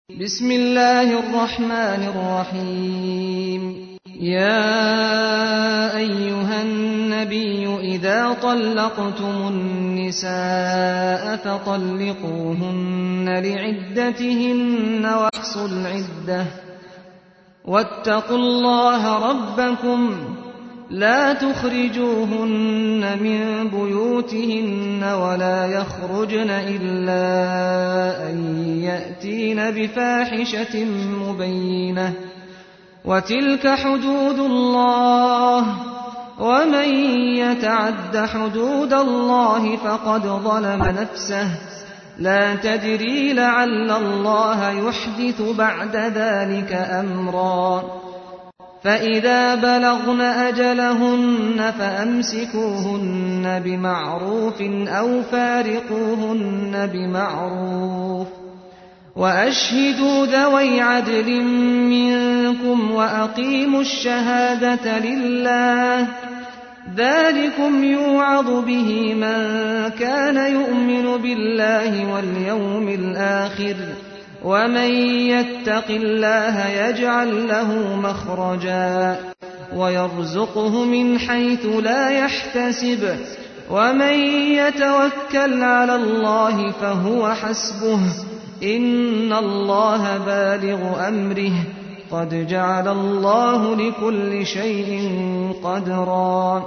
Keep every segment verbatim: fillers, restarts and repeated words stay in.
بسم الله الرحمن الرحيم يا أيها النبي إذا طلقتم النساء فطلقوهن لعدتهن واحصوا العدة واتقوا الله ربكم لا تخرجوهن من بيوتهن ولا يخرجن إلا أن يأتين بفاحشة مبينة وتلك حدود الله ومن يتعد حدود الله فقد ظلم نفسه لا تدري لعل الله يحدث بعد ذلك أمرا فإذا بلغن أجلهن فأمسكوهن بمعروف أو فارقوهن بمعروف وأشهدوا ذوي عدل منكم وأقيموا الشهادة لله ذلكم يوعظ به من كان يؤمن بالله واليوم الآخر ومن يتق الله يجعل له مخرجا ويرزقه من حيث لا يحتسب ومن يتوكل على الله فهو حسبه إن الله بالغ أمره قد جعل الله لكل شيء قدرا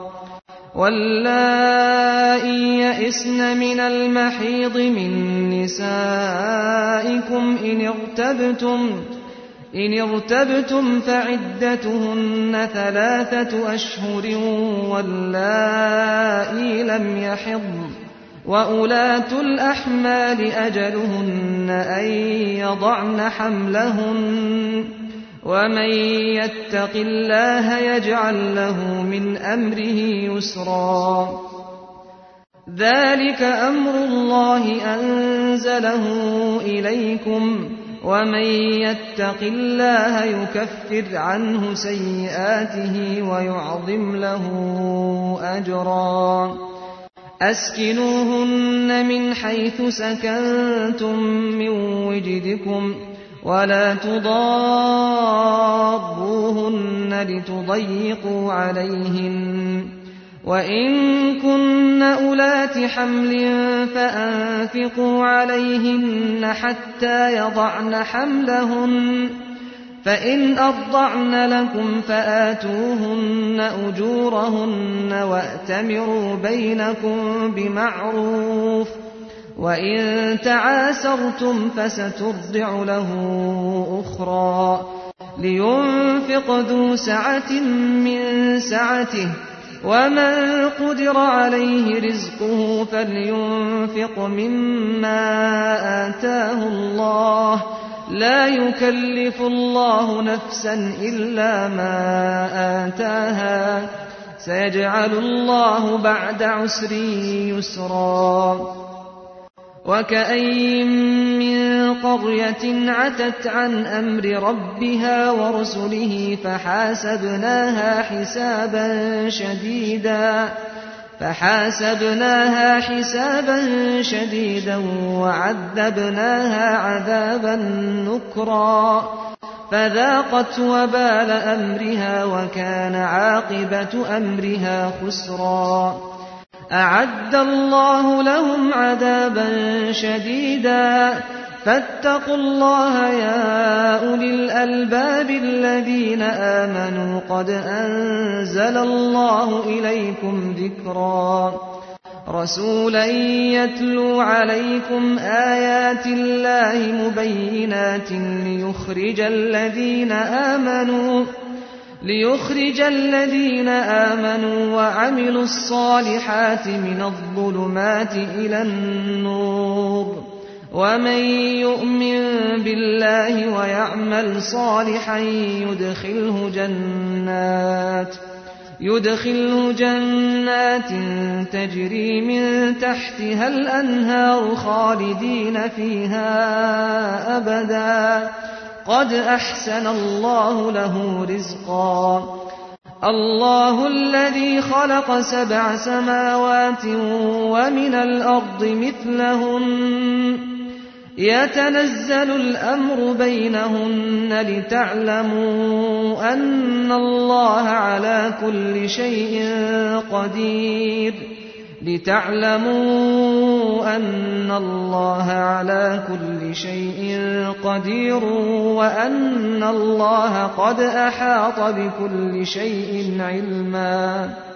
واللائي يئسن من المحيض من نسائكم إن ارتبتم إن ارتبتم فعدتهن ثلاثة أشهر واللائي لم يحضن وأولاة الأحمال أجلهن أن يضعن حملهن ومن يتق الله يجعل له من أمره يسرا ذلك أمر الله أنزله إليكم ومن يتق الله يكفر عنه سيئاته ويعظم له أجرا أسكنوهن من حيث سكنتم من وجدكم ولا تضاروهن لتضيقوا عليهن وإن كن أولات حمل فأنفقوا عليهن حتى يضعن حملهن فإن أرضعن لكم فآتوهن أجورهن وأتمروا بينكم بمعروف وإن تعاسرتم فسترضع له أخرى لينفق ذو سعة من سعته ومن قدر عليه رزقه فلينفق مما آتاه الله لا يكلف الله نفسا إلا ما آتاها سيجعل الله بعد عسر يسرا وكأين من قرية عتت عن أمر ربها ورسله فحاسبناها حسابا شديدا فحاسبناها حسابا شديدا وعذبناها عذابا نكرا فذاقت وبال أمرها وكان عاقبة أمرها خسرا أعد الله لهم عذابا شديدا فاتقوا الله يا أولي الألباب الذين آمنوا قد أنزل الله إليكم ذكرا رسولا يتلو عليكم آيات الله مبينات ليخرج الذين آمنوا ليخرج الذين آمنوا وعملوا الصالحات من الظلمات إلى النور ومن يؤمن بالله ويعمل صالحا يدخله جنات يدخله جنات تجري من تحتها الأنهار خالدين فيها أبدا قد أحسن الله له رزقا الله الذي خلق سبع سماوات ومن الأرض مثلهن يتنزل الأمر بينهن لتعلموا أن الله على كل شيء قدير لتعلموا أن الله على كل شيء قدير وأن الله قد أحاط بكل شيء علما